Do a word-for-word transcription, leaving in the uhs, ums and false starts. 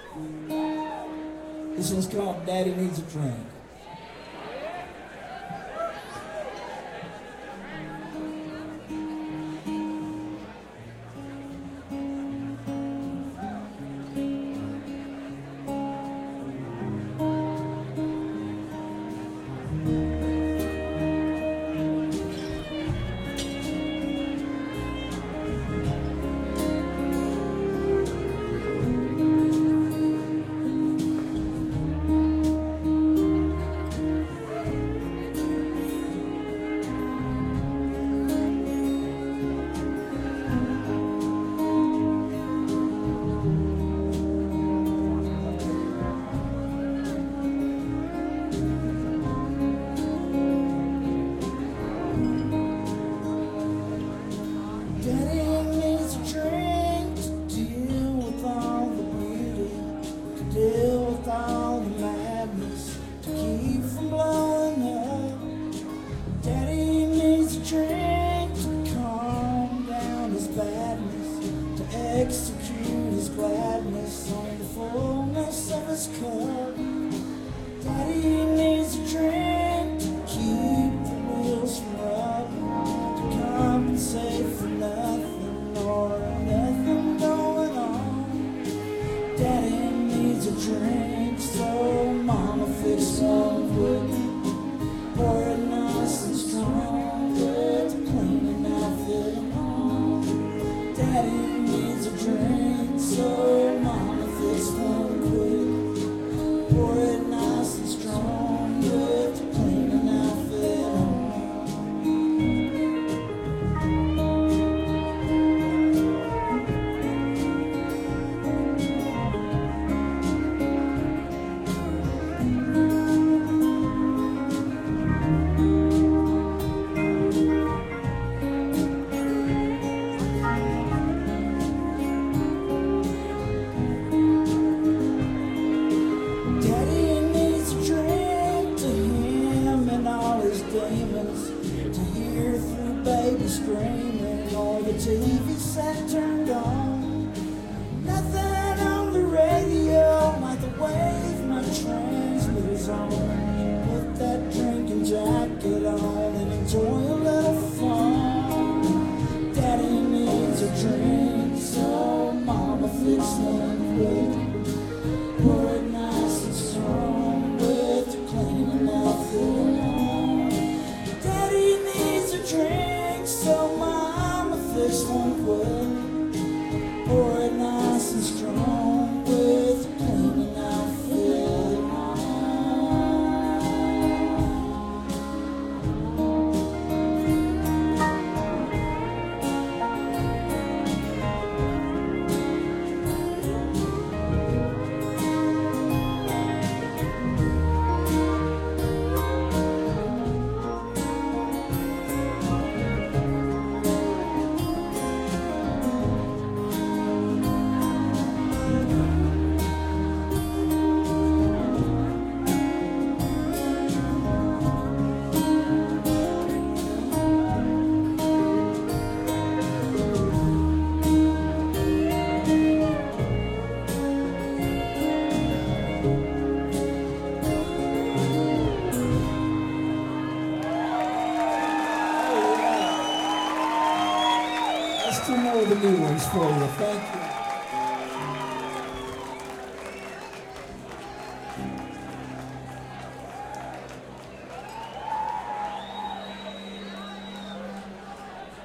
This one's called Daddy Needs a Drink. Execute his gladness on the fullness of his cup. Daddy needs a drink to keep the wheels from rubbing, to compensate for nothing or nothing going on. Daddy needs a drink, so mama fix some quick, pour it nice and strong, with the cleaning outfit on. Daddy drink, so mama fix one quick, pour it nice and strong, with the cleaning outfit on. To hear through baby screaming or the T V set turned on. Nothing on the radio like the wave my transmitter's on. Put that drinking jacket on and enjoy a little fun. Daddy needs a drink, so mama fix one quick, pour it nice and strong, with the cleaning outfit on. Drink, so mama fix one quick, pour it nice and strong, with the cleaning outfit on. Let's do more of the new ones for you. Thank you.